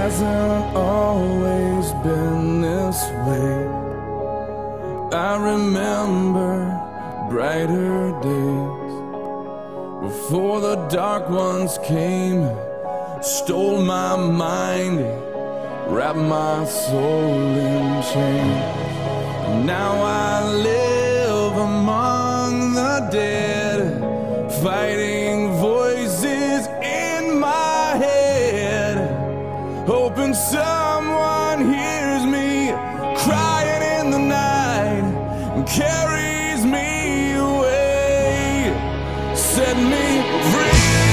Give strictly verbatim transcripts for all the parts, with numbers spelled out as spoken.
hasn't always been this way. I remember brighter days before the dark ones came, stole my mind, wrapped my soul in chains. Now I live among the dead, fighting voices in my head, hoping someone hears me crying in the night and carries me away, set me free.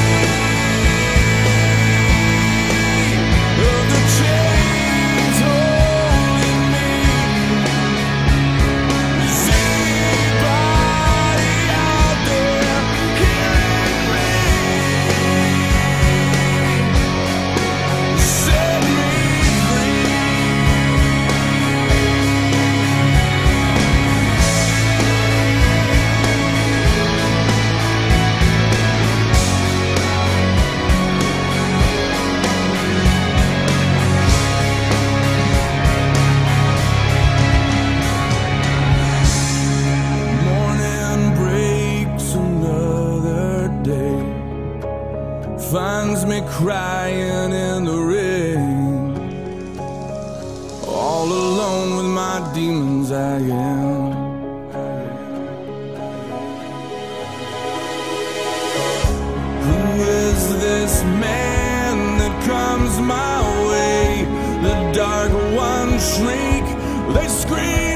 Finds me crying in the rain, all alone with my demons I am. Who is this man that comes my way? The dark ones shriek, they scream.